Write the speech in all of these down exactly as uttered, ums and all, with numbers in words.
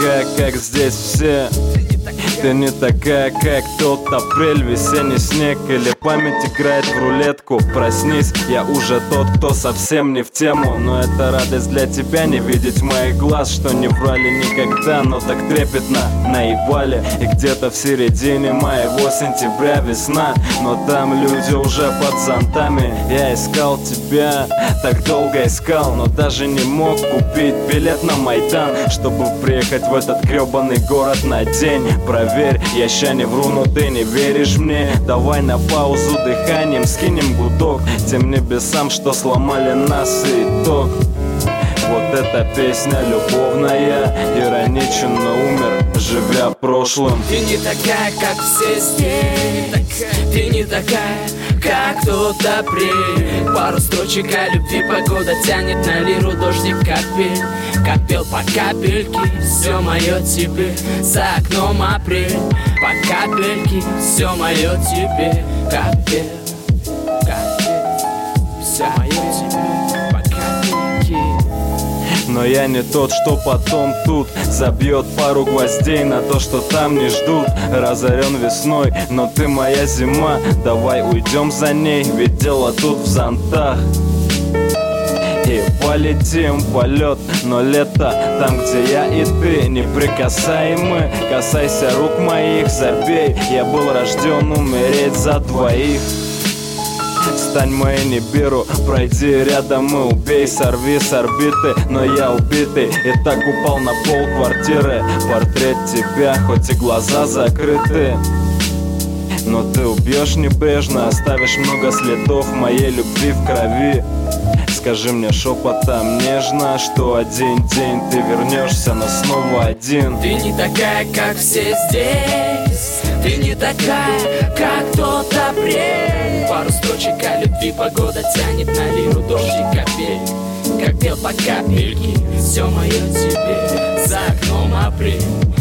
такая, как здесь все. Ты не такая, как тот апрель, весенний снег или память играет в рулетку. Проснись, я уже тот, кто совсем не в тему. Но это радость для тебя не видеть моих глаз, что не врали никогда, но так трепетно наебали. И где-то в середине моего сентября весна, но там люди уже под зонтами. Я искал тебя, так долго искал, но даже не мог купить билет на Майдан, чтобы приехать в этот гребаный город на день. Проверь, я ща не вру, но ты не веришь мне. Давай на паузу дыханием скинем гудок тем небесам, что сломали нас, и итог. Вот эта песня любовная, ироничен, но умер, живя прошлым. Ты не такая, как все здесь. Ты не такая, как тот апрель. Пару строчек о любви, погода тянет на лиру, дождик капель. Как пел по капельке, все мое тебе. За окном апрель, по капельке, все мое тебе. Как пел, как пел, все мое тебе, по капельке. Но я не тот, что потом тут забьет пару гвоздей на то, что там не ждут. Разорен весной, но ты моя зима. Давай уйдем за ней, ведь дело тут в зонтах. И полетим в полет, но лето там, где я и ты неприкасаемы. Касайся рук моих, забей, я был рожден умереть за двоих. Стань моей Нибиру, пройди рядом и убей. Сорви с орбиты, но я убитый и так упал на пол квартиры. Портрет тебя, хоть и глаза закрыты, но ты убьешь небрежно, оставишь много следов моей любви в крови. Скажи мне шепотом нежно, что один день ты вернешься, но снова один. Ты не такая, как все здесь. Ты не такая, как тот апрель. Пару строчек о любви, погода тянет на лиру, дождик капель. Как пел по капельке, все мое тебе. За окном апрель.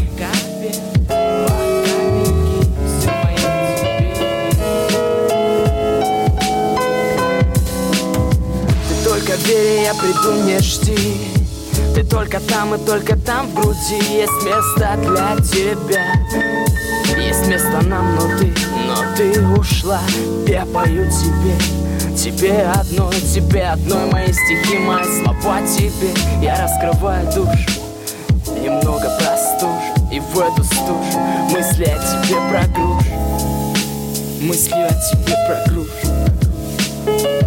Только верь, я приду, не жди. Ты только там и только там в груди есть место для тебя. Есть место нам, но ты, но ты ушла. Я пою тебе, тебе одной, тебе одной. Мои стихи, мои слова тебе. Я раскрываю душу, немного простужу. И в эту стужу мысли о тебе прогрушу. Мысли о тебе прогрушу.